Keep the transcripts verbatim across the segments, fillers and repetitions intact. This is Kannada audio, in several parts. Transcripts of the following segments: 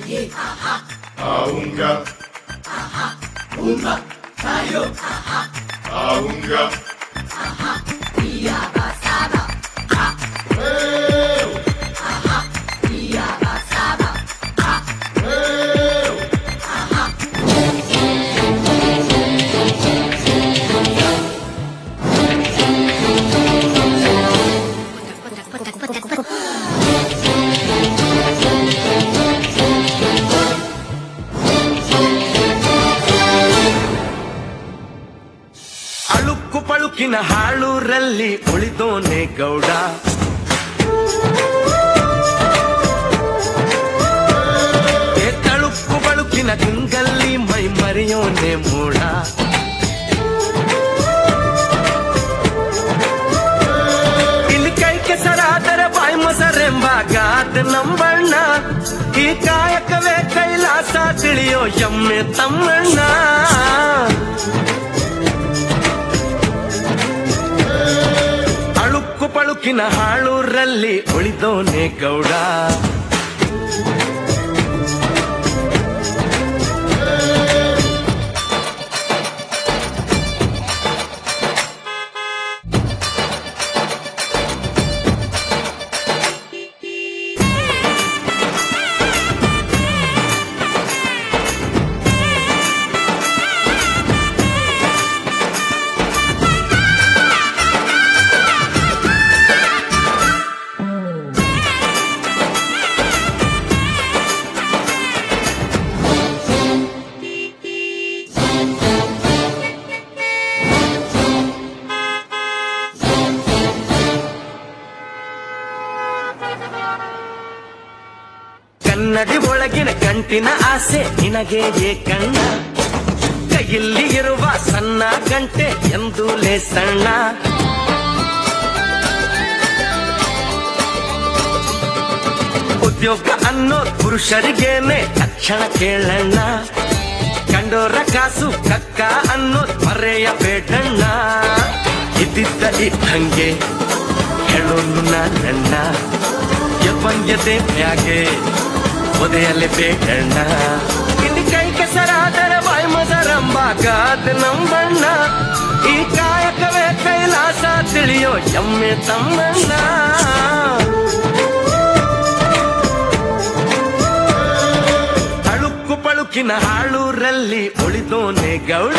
Aunga, Umba, tayo, aunga, Iyabasada, hey, Iyabasada, hey. ಅಳುಕು ಪಳುಕಿನ ಹಾಳೂರಲ್ಲಿ ಉಳಿದೋನೆ Gowda. ಏ ತಳುಕು ಬಳುಕಿನ ಗುಂಗಲ್ಲಿ ಮೈ ಮರೆಯೋನೆ ಮೂಡ. ಇಲ್ಲಿ ಕೈ ಕೆಸರಾದರ ಬಾಯಿ ಮೊಸರೆಂಬ ಗಾದ ನಂಬಣ್ಣ. ಈ ಕಾಯಕವೇ ಕೈಲಾಸ ತಿಳಿಯೋ ಎಮ್ಮೆ ತಮ್ಮಣ್ಣ. ಅಳುಕು ಪಳುಕಿನ ಹಾಳೂರಲ್ಲಿ ಉಳಿದೋನೆ ಗೌಡ. ಕನ್ನಡಿ ಒಳಗಿನ ಗಂಟಿನ ಆಸೆ ನಿನಗೆ ಏಕಣ್ಣ. ಕೈಯಲ್ಲಿ ಇರುವ ಸಣ್ಣ ಗಂಟೆ ಎಂದು ಲೇಸಣ್ಣ. ಉದ್ಯೋಗ ಅನ್ನೋ ಪುರುಷರಿಗೇನೆ ತಕ್ಷಣ ಕೇಳಣ್ಣ. ಕಂಡೋರ ಕಾಸು ಕಕ್ಕ ಅನ್ನೋದ್ ಮರೆಯಬೇಡಣ್ಣ. ಇದ್ದಿದ್ದ ಇದ್ದಂಗೆ ಹೇಳೋನು ನನ್ನ ಯವ್ವನ್ಯತೆ ಮ್ಯಾಗೆ ಒದೆಯಲೆ ಬೇಡಣ್ಣ. ಇಲ್ಲಿ ಕೈ ಕೆಸರಾದರ ಬಾಯಿ ಮೊಸರಂಬ ಗಾದ ನಂಬಣ್ಣ. ಈ ಕಾಯಕವೇ ಕೈಲಾಸ ತಿಳಿಯೋ ಎಮ್ಮೆ ತಮ್ಮಣ್ಣ. ಅಳುಕು ಪಳುಕಿನ ಹಾಳೂರಲ್ಲಿ ಉಳಿದೋನೆ ಗೌಡ.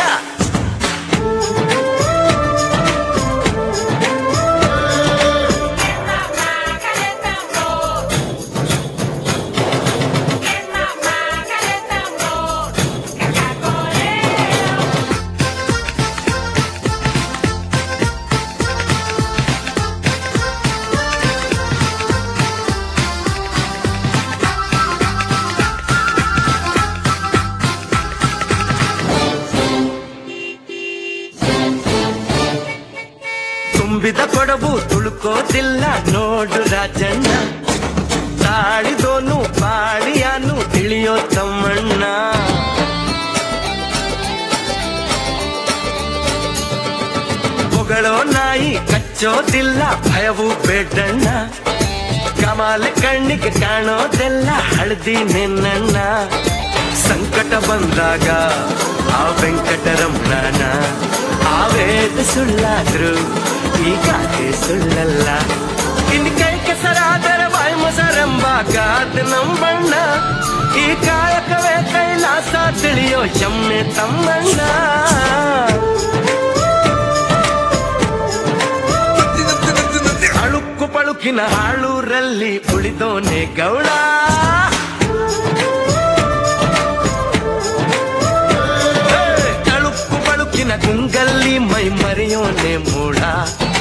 ತುಂಬಿದ ಕೊಡಬು ತುಳುಕೋದಿಲ್ಲ ನೋಡು ರಾಜಣ್ಣ. ತಾಳಿದೋನು ಬಾಳಿಯಾನು ತಿಳಿಯೋ ತಮ್ಮಣ್ಣ. ಹೊಗಳೋ ನಾಯಿ ಕಚ್ಚೋದಿಲ್ಲ ಭಯವು ಬೇಡಣ್ಣ. ಕಮಾಲೆ ಕಣ್ಣಿಗೆ ಕಾಣೋದೆಲ್ಲ ಹಳದಿ ನಿನ್ನಣ್ಣ. ಸಂಕಟ ಬಂದಾಗ ಆ ವೆಂಕಟರಮಣನ ಆವೇದ ಸುಳ್ಳಾದ್ರು ಈ ಗಾದೆ ಸುಳ್ಳಲ್ಲ. ಇಲ್ಲಿ ಕೈ ಕೆಸರಾದರ ಬಾಯಿ ಮೊಸರೆಂಬ ಗಾದ ನಂಬಣ್ಣ. ಈ ಕಾಯಕವೇ ಕೈಲಾಸ ತಿಳಿಯೋ ಎಮ್ಮೆ ತಮ್ಮಣ್ಣ. ಅಳುಕು ಪಳುಕಿನ ಹಾಳೂರಲ್ಲಿ ಉಳಿದೋನೆ ಗೌಡ. ಗುಂಗಲ್ಲಿ ಮೈ ಮರೆಯೋನೆ ಮೂಡ.